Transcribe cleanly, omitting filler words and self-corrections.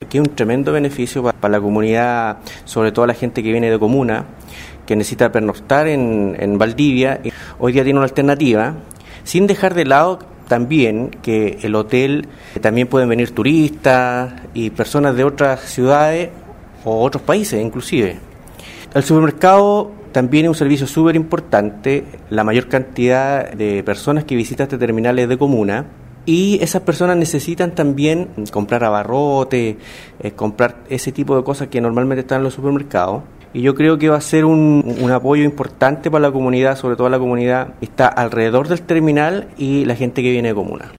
que es un tremendo beneficio para la comunidad, sobre todo la gente que viene de comuna, que necesita pernoctar en Valdivia. Hoy día tiene una alternativa, sin dejar de lado también que el hotel también pueden venir turistas y personas de otras ciudades o otros países inclusive. El supermercado también es un servicio súper importante. La mayor cantidad de personas que visitan este terminal es de comuna, y esas personas necesitan también comprar abarrotes, comprar ese tipo de cosas que normalmente están en los supermercados. Y yo creo que va a ser un apoyo importante para la comunidad, sobre todo la comunidad que está alrededor del terminal y la gente que viene de comuna.